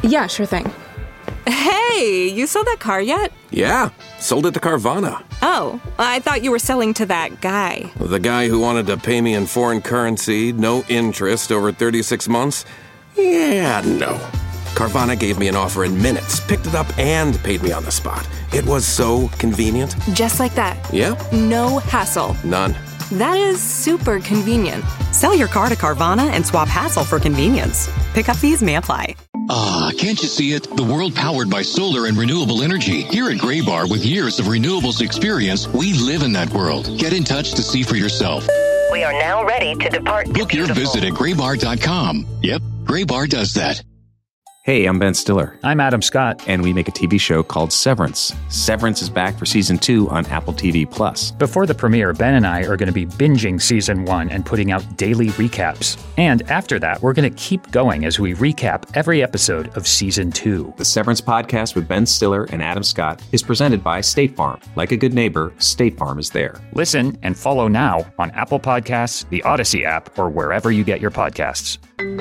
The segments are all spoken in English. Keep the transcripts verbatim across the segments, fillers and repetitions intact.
Yeah, sure thing. Hey, you sold that car yet? Yeah, sold it to Carvana. Oh, I thought you were selling to that guy. The guy who wanted to pay me in foreign currency, no interest, over thirty-six months? Yeah, no. Carvana gave me an offer in minutes, picked it up, and paid me on the spot. It was so convenient. Just like that. Yep. No hassle. None. That is super convenient. Sell your car to Carvana and swap hassle for convenience. Pickup fees may apply. Ah, can't you see it? The world powered by solar and renewable energy. Here at Graybar, with years of renewables experience, we live in that world. Get in touch to see for yourself. We are now ready to depart. Book your visit at graybar dot com. Yep, Graybar does that. Hey, I'm Ben Stiller. I'm Adam Scott. And we make a T V show called Severance. Severance is back for season two on Apple T V Plus. Before the premiere, Ben and I are going to be binging season one and putting out daily recaps. And after that, we're going to keep going as we recap every episode of season two. The Severance podcast with Ben Stiller and Adam Scott is presented by State Farm. Like a good neighbor, State Farm is there. Listen and follow now on Apple Podcasts, the Odyssey app, or wherever you get your podcasts.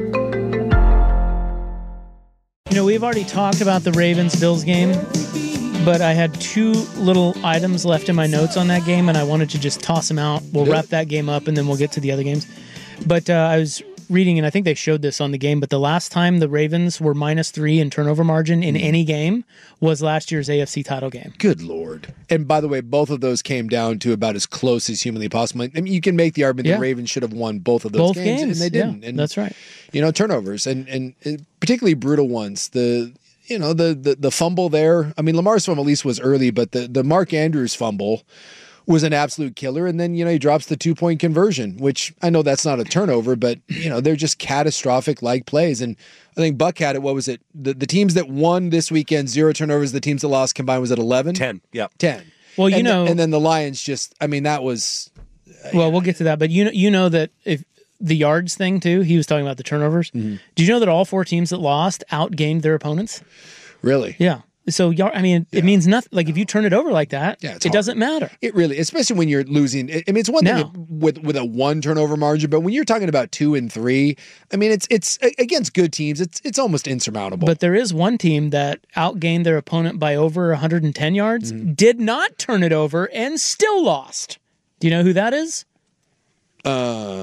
You know, we've already talked about the Ravens-Bills game, but I had two little items left in my notes on that game, and I wanted to just toss them out. We'll wrap that game up, and then we'll get to the other games. But uh, I was reading, and I think they showed this on the game, but the last time the Ravens were minus three in turnover margin in any game was last year's A F C title game. Good Lord. And by the way, both of those came down to about as close as humanly possible. I mean, you can make the argument yeah. the Ravens should have won both of those both games, games, and they didn't. Yeah, and, that's right. You know, turnovers, and, and, and particularly brutal ones. The... You know, the, the the fumble there. I mean, Lamar's fumble at least was early, but the, the Mark Andrews fumble was an absolute killer. And then, you know, he drops the two-point conversion, which I know that's not a turnover, but, you know, they're just catastrophic-like plays. And I think Buck had it, what was it? The, the teams that won this weekend, zero turnovers. The teams that lost combined was at eleven? ten, yeah. ten. Well, you and know. The, and then the Lions just, I mean, that was. Uh, well, yeah. We'll get to that. But you know, you know that if. The yards thing, too. He was talking about the turnovers. Mm-hmm. Do you know that all four teams that lost outgained their opponents? Really? Yeah. So, I mean, yeah. it means nothing. Like, if you turn it over like that, yeah, it hard. doesn't matter. It really, especially when you're losing. I mean, it's one now, thing with with a one turnover margin, but when you're talking about two and three, I mean, it's it's against good teams. It's it's almost insurmountable. But there is one team that outgained their opponent by over one hundred ten yards, mm-hmm. did not turn it over, and still lost. Do you know who that is? Uh...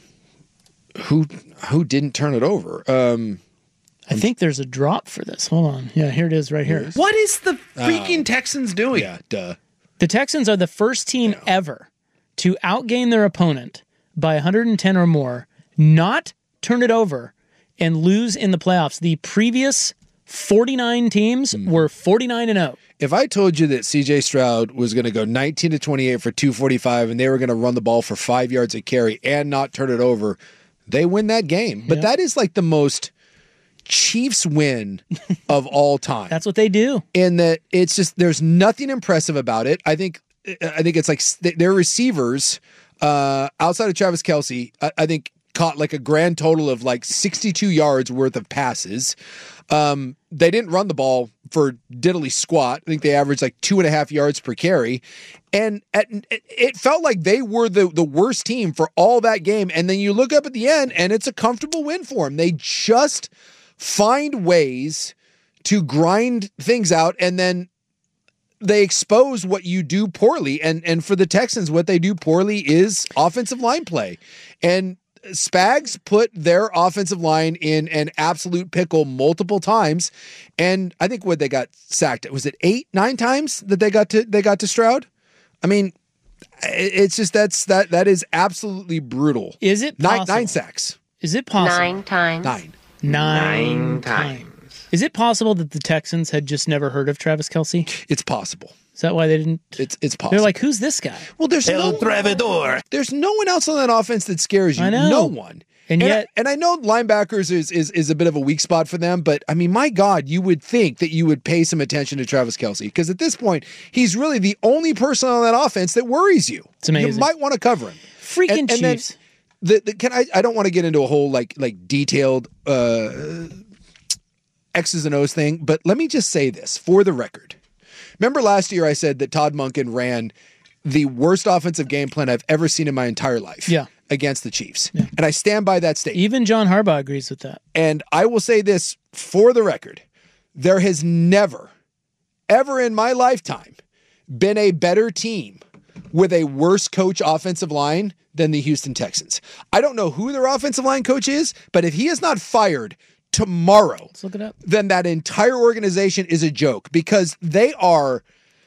Who who didn't turn it over? Um, I think there's a drop for this. Hold on. Yeah, here it is right here. What is the freaking uh, Texans doing? Yeah, duh. The Texans are the first team yeah. ever to outgain their opponent by one hundred ten or more, not turn it over, and lose in the playoffs. The previous forty-nine teams mm. were forty-nine and oh. If I told you that C J Stroud was going to go nineteen to twenty-eight for two forty-five and they were going to run the ball for five yards a carry and not turn it over, they win that game. But yep. that is like the most Chiefs win of all time. That's what they do. And that it's just, there's nothing impressive about it. I think, I think it's like their receivers uh, outside of Travis Kelce, I, I think caught like a grand total of like sixty-two yards worth of passes. Um, they didn't run the ball for diddly squat. I think they averaged like two and a half yards per carry. And at, it felt like they were the, the worst team for all that game. And then you look up at the end and it's a comfortable win for them. They just find ways to grind things out, and then they expose what you do poorly. And, and for the Texans, what they do poorly is offensive line play. And Spags put their offensive line in an absolute pickle multiple times, and I think what they got sacked, was it eight, nine times that they got to they got to Stroud? I mean, it's just that's that that is absolutely brutal. Is it possible? Nine, nine sacks? Is it possible? Nine times. Nine. Nine, nine times. times. Is it possible that the Texans had just never heard of Travis Kelce? It's possible. Is that why they didn't? It's it's possible. They're like, who's this guy? Well, there's El no Travidor. There's no one else on that offense that scares you. I know. No one. And, and yet, I, and I know linebackers is, is is a bit of a weak spot for them, but I mean, my God, you would think that you would pay some attention to Travis Kelce, because at this point, he's really the only person on that offense that worries you. It's amazing. You might want to cover him. Freaking and, and Chiefs. Then the, the, can I? I don't want to get into a whole like like detailed uh, X's and O's thing, but let me just say this for the record. Remember last year I said that Todd Monken ran the worst offensive game plan I've ever seen in my entire life. Yeah. against the Chiefs. Yeah. And I stand by that statement. Even John Harbaugh agrees with that. And I will say this for the record. There has never, ever in my lifetime been a better team with a worse coach offensive line than the Houston Texans. I don't know who their offensive line coach is, but if he is not fired tomorrow, Let's look it up. then that entire organization is a joke because they are,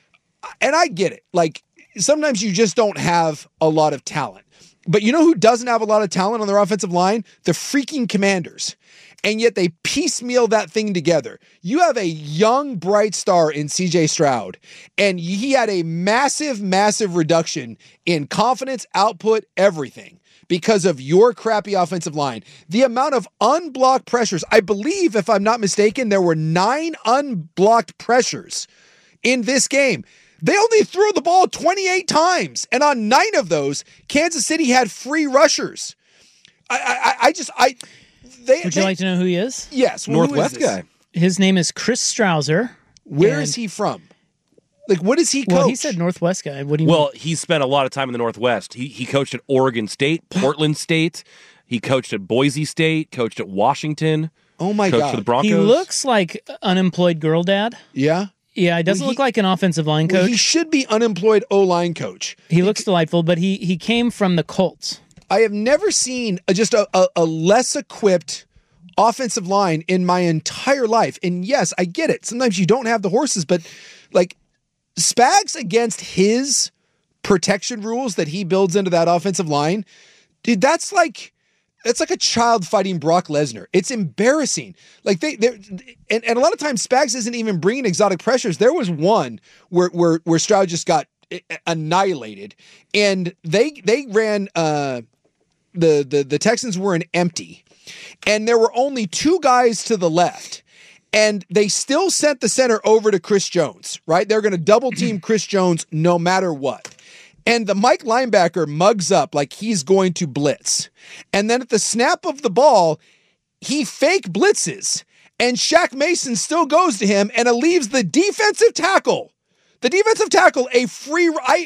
and I get it, like sometimes you just don't have a lot of talent. But you know who doesn't have a lot of talent on their offensive line? The freaking Commanders. And yet they piecemeal that thing together. You have a young, bright star in C J Stroud, and he had a massive, massive reduction in confidence, output, everything because of your crappy offensive line. The amount of unblocked pressures, I believe, if I'm not mistaken, there were nine unblocked pressures in this game. They only threw the ball twenty-eight times, and on nine of those, Kansas City had free rushers. I, I, I just, I... They, Would you they, like to know who he is? Yes. Well, Northwest guy. His name is Chris Strouser. Where is he from? Like, what does he coach? Well, he said Northwest guy. What do you Well, mean? he spent a lot of time in the Northwest. He he coached at Oregon State, Portland State. He coached at Boise State, coached at Washington. Oh, my coached God. for the Broncos. He looks like unemployed girl dad. Yeah? Yeah, he doesn't Well, he- look like an offensive line coach. Well, he should be unemployed O-line coach. he looks delightful, but he he came from the Colts. I have never seen a, just a, a, a less equipped offensive line in my entire life. And yes, I get it. Sometimes you don't have the horses, but like Spags against his protection rules that he builds into that offensive line, dude, that's like, that's like a child fighting Brock Lesnar. It's embarrassing. Like they, they and, and a lot of times Spags isn't even bringing exotic pressures. There was one where, where, where Stroud just got annihilated and they, they ran, uh, the, the, the Texans were an empty. And there were only two guys to the left. And they still sent the center over to Chris Jones, right? They're going to double team Chris Jones no matter what. And the Mike linebacker mugs up like he's going to blitz. And then at the snap of the ball, he fake blitzes. And Shaq Mason still goes to him and it leaves the defensive tackle. The defensive tackle, a free... I,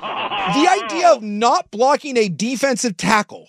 the idea of not blocking a defensive tackle.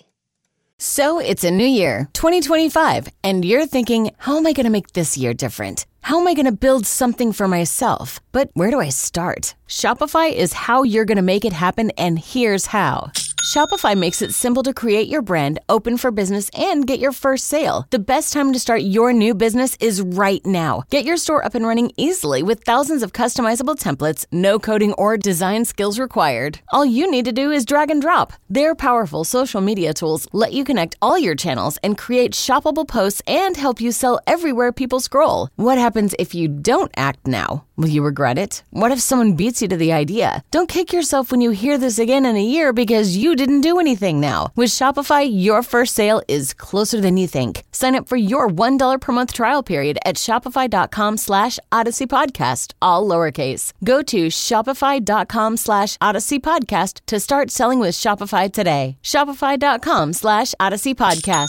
So it's a new year, twenty twenty-five, and you're thinking, how am I going to make this year different? How am I going to build something for myself? But where do I start? Shopify is how you're going to make it happen, and here's how. Shopify makes it simple to create your brand, open for business, and get your first sale. The best time to start your new business is right now. Get your store up and running easily with thousands of customizable templates, no coding or design skills required. All you need to do is drag and drop. Their powerful social media tools let you connect all your channels and create shoppable posts and help you sell everywhere people scroll. What happens if you don't act now? Will you regret it? What if someone beats you to the idea? Don't kick yourself when you hear this again in a year because you didn't do anything now. With Shopify, your first sale is closer than you think. Sign up for your one dollar per month trial period at shopify.com slash Odyssey Podcast, all lowercase. Go to shopify.com slash Odyssey Podcast to start selling with Shopify today. Shopify.com slash Odyssey Podcast.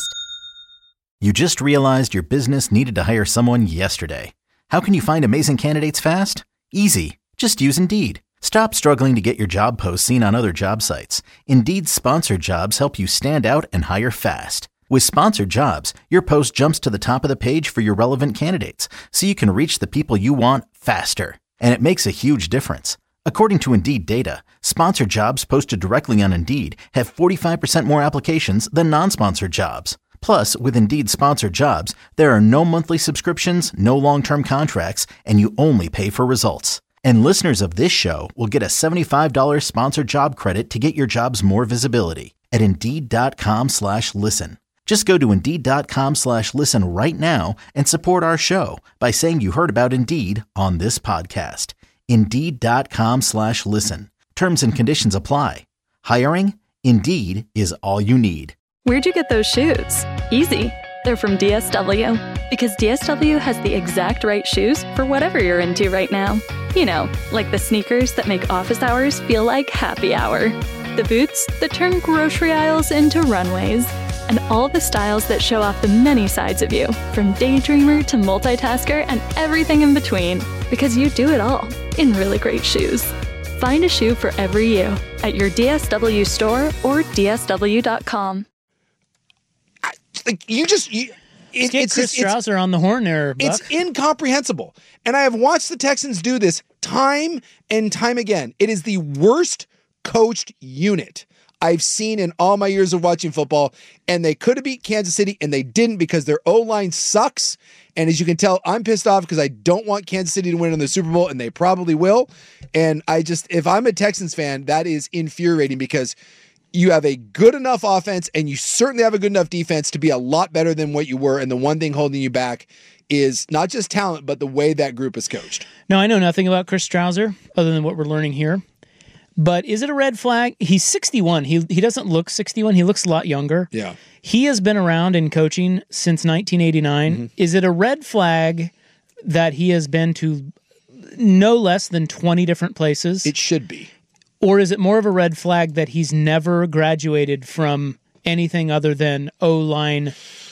You just realized your business needed to hire someone yesterday. How can you find amazing candidates fast? Easy. Just use Indeed. Stop struggling to get your job posts seen on other job sites. Indeed's sponsored jobs help you stand out and hire fast. With sponsored jobs, your post jumps to the top of the page for your relevant candidates, so you can reach the people you want faster. And it makes a huge difference. According to Indeed data, sponsored jobs posted directly on Indeed have forty-five percent more applications than non-sponsored jobs. Plus, with Indeed sponsored jobs, there are no monthly subscriptions, no long-term contracts, and you only pay for results. And listeners of this show will get a seventy-five dollars sponsored job credit to get your jobs more visibility at Indeed.com slash listen. Just go to Indeed.com slash listen right now and support our show by saying you heard about Indeed on this podcast. Indeed.com slash listen. Terms and conditions apply. Hiring? Indeed is all you need. Where'd you get those shoes? Easy. They're from D S W. Because D S W has the exact right shoes for whatever you're into right now. You know, like the sneakers that make office hours feel like happy hour. The boots that turn grocery aisles into runways. And all the styles that show off the many sides of you, from daydreamer to multitasker and everything in between. Because you do it all in really great shoes. Find a shoe for every you at your D S W store or D S W dot com. Like you just you, it, get it's Chris just, it's, Strouser on the horn there, Buck. It's incomprehensible. And I have watched the Texans do this time and time again. It is the worst coached unit I've seen in all my years of watching football, and they could have beat Kansas City, and they didn't because their O-line sucks. And as you can tell, I'm pissed off because I don't want Kansas City to win in the Super Bowl, and they probably will. And I just, if I'm a Texans fan, that is infuriating because you have a good enough offense, and you certainly have a good enough defense to be a lot better than what you were. And the one thing holding you back is not just talent, but the way that group is coached. Now, I know nothing about Chris Strouser other than what we're learning here. But is it a red flag? He's sixty-one. He he doesn't look sixty-one. He looks a lot younger. Yeah. He has been around in coaching since nineteen eighty-nine. Mm-hmm. Is it a red flag that he has been to no less than twenty different places? It should be. Or is it more of a red flag that he's never graduated from anything other than O-line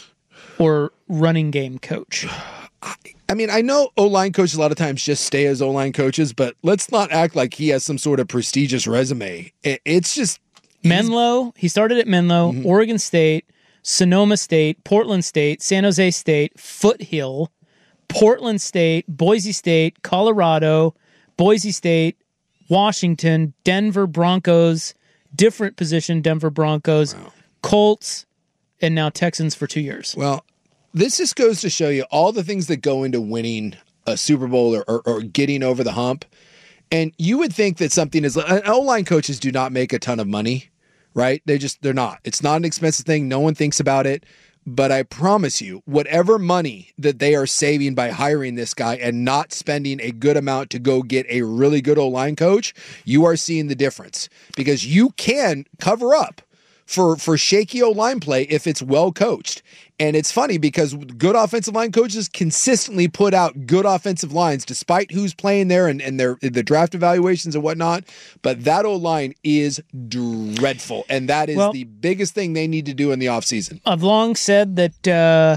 or running game coach? I mean, I know O-line coaches a lot of times just stay as O-line coaches, but let's not act like he has some sort of prestigious resume. It's just... Menlo, he started at Menlo, mm-hmm. Oregon State, Sonoma State, Portland State, San Jose State, Foothill, Portland State, Boise State, Colorado, Boise State, Washington, Denver Broncos, different position, Denver Broncos, wow. Colts, and now Texans for two years. Well, this just goes to show you all the things that go into winning a Super Bowl or, or, or getting over the hump. And you would think that something is... O-line coaches do not make a ton of money, right? They just, they're not. It's not an expensive thing. No one thinks about it. But I promise you, whatever money that they are saving by hiring this guy and not spending a good amount to go get a really good O-line coach, you are seeing the difference. Because you can cover up for for shaky O-line play if it's well coached. And it's funny because good offensive line coaches consistently put out good offensive lines despite who's playing there and, and their the draft evaluations and whatnot. But that O-line is dreadful. And that is well, the biggest thing they need to do in the offseason. I've long said that uh,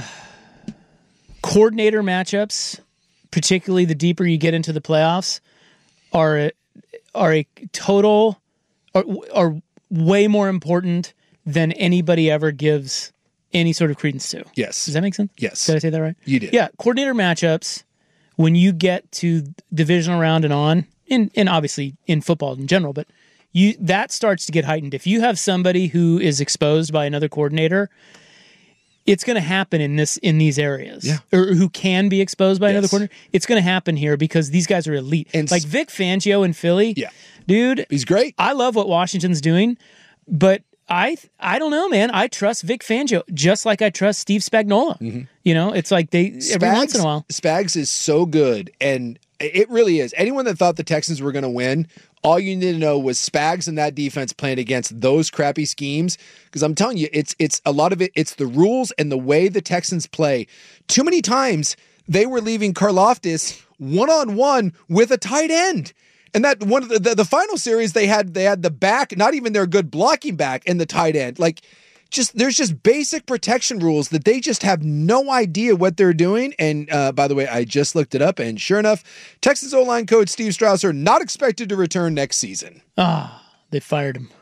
coordinator matchups, particularly the deeper you get into the playoffs, are, are a total, are, are way more important than anybody ever gives any sort of credence to. Yes. Does that make sense? Yes. Did I say that right? You did. Yeah. Coordinator matchups, when you get to divisional round and on, and, and obviously in football in general, but you that starts to get heightened. If you have somebody who is exposed by another coordinator, it's going to happen in this in these areas. Yeah. Or who can be exposed by yes. another coordinator. It's going to happen here because these guys are elite. And like Vic Fangio in Philly. Yeah. Dude. He's great. I love what Washington's doing, but I I don't know, man. I trust Vic Fangio just like I trust Steve Spagnuolo. Mm-hmm. You know, it's like they Spags, every once in a while. Spags is so good, and it really is. Anyone that thought the Texans were going to win, all you need to know was Spags and that defense playing against those crappy schemes. Because I'm telling you, it's it's a lot of it. It's the rules and the way the Texans play. Too many times they were leaving Karlaftis one on one with a tight end. And that one of the, the the final series they had they had the back, not even their good blocking back, and the tight end. Like, just there's just basic protection rules that they just have no idea what they're doing. And uh, by the way, I just looked it up, and sure enough, Texans O-line coach Steve Strouser not expected to return next season. Ah, they fired him.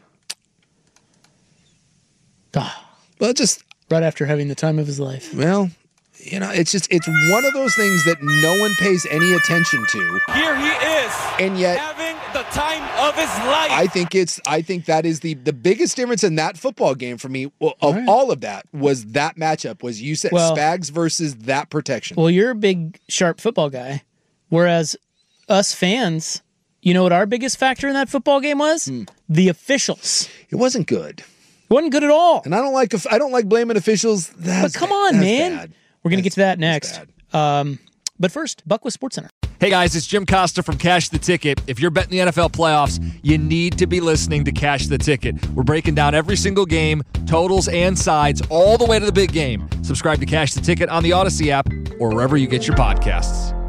Ah, well, just right after having the time of his life. Well. You know, it's just, it's one of those things that no one pays any attention to. Here he is. And yet, having the time of his life. I think it's, I think that is the, the biggest difference in that football game for me of all, right. all of that was that matchup was you said well, Spags versus that protection. Well, you're a big, sharp football guy. Whereas us fans, you know what our biggest factor in that football game was? Hmm. The officials. It wasn't good. It wasn't good at all. And I don't like, I don't like blaming officials. That's but come bad. on, That's man. Bad. We're going to get to that next. Um, but first, Buck with SportsCenter. Hey guys, it's Jim Costa from Cash the Ticket. If you're betting the N F L playoffs, you need to be listening to Cash the Ticket. We're breaking down every single game, totals and sides, all the way to the big game. Subscribe to Cash the Ticket on the Odyssey app or wherever you get your podcasts.